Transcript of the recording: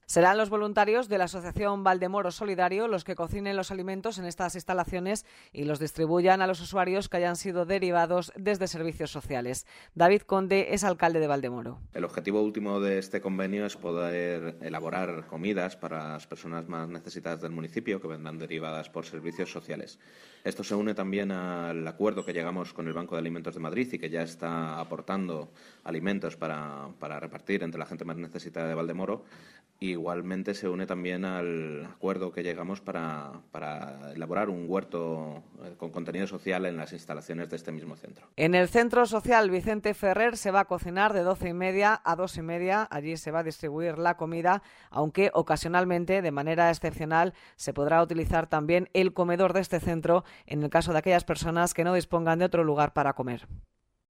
Serán los voluntarios de la Asociación Valdemoro Solidario los que cocinen los alimentos en estas instalaciones y los distribuyan a los usuarios que hayan sido derivados desde servicios sociales. David Conde es alcalde de Valdemoro. El objetivo último de este convenio es poder elaborar comidas para las personas más necesitadas del municipio que vendrán derivadas por servicios sociales. Esto se une también al acuerdo que llegamos con el Banco de Alimentos de Madrid y que ya está aportando alimentos para repartir entre la gente más necesitada de Valdemoro. Igualmente se une también al acuerdo que llegamos para elaborar un huerto con contenido social en las instalaciones de este mismo centro. En el Centro Social Vicente Ferrer se va a cocinar de 12:30 a 2:30. Allí se va a distribuir la comida, aunque ocasionalmente, de manera excepcional, se podrá utilizar también el comedor de este centro en el caso de aquellas personas que no dispongan de otro lugar para comer.